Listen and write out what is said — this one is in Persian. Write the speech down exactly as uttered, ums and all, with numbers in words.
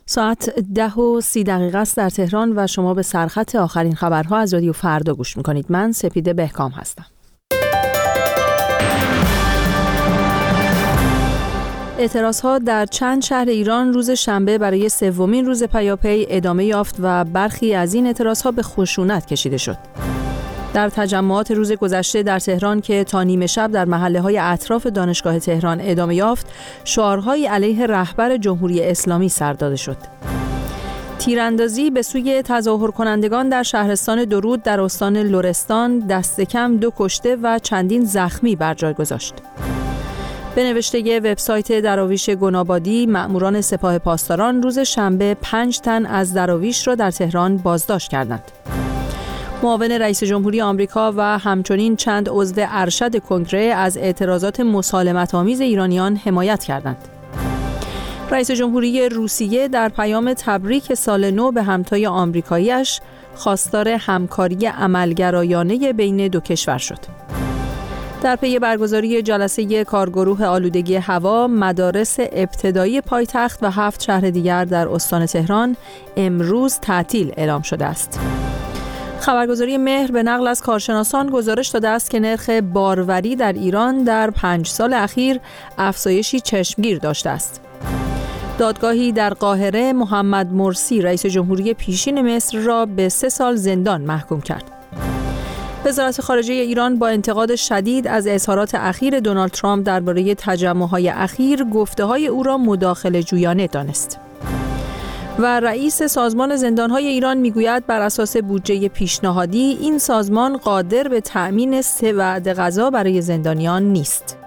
ساعت ده و سی دقیقه است در تهران و شما به سرخط آخرین خبرها از رادیو فردا گوش میکنید. من سپیده بهکام هستم. اعتراضها در چند شهر ایران روز شنبه برای سومین روز پیاپی ادامه یافت و برخی از این اعتراضها به خشونت کشیده شد. در تجمعات روز گذشته در تهران که تا نیمه شب در محله‌های اطراف دانشگاه تهران ادامه یافت، شعارهای علیه رهبر جمهوری اسلامی سر داده شد. تیراندازی به سوی تظاهر کنندگان در شهرستان درود در استان لرستان دست کم دو کشته و چندین زخمی بر جای گذاشت. به نوشته وبسایت دراویش گنابادی، مأموران سپاه پاسداران روز شنبه پنج تن از دراویش را در تهران بازداشت کردند. معاون رئیس جمهوری آمریکا و همچنین چند عضو ارشد کنگره از اعتراضات مسالمت‌آمیز ایرانیان حمایت کردند. رئیس جمهوری روسیه در پیام تبریک سال نو به همتای آمریکایی‌اش خواستار همکاری عملگرایانه بین دو کشور شد. در پی برگزاری جلسه کارگروه آلودگی هوا، مدارس ابتدایی پایتخت و هفت شهر دیگر در استان تهران امروز تعطیل اعلام شده است. خبرگزاری مهر به نقل از کارشناسان گزارش داده است که نرخ باروری در ایران در پنج سال اخیر افزایشی چشمگیر داشته است. دادگاهی در قاهره محمد مرسی رئیس جمهوری پیشین مصر را به سه سال زندان محکوم کرد. وزارت خارجه ایران با انتقاد شدید از اظهارات اخیر دونالد ترامپ درباره تجمع‌های اخیر، گفته‌های او را مداخله جویانه دانست. و رئیس سازمان زندان‌های ایران میگوید بر اساس بودجه پیشنهادی این سازمان قادر به تأمین سه وعده غذا برای زندانیان نیست.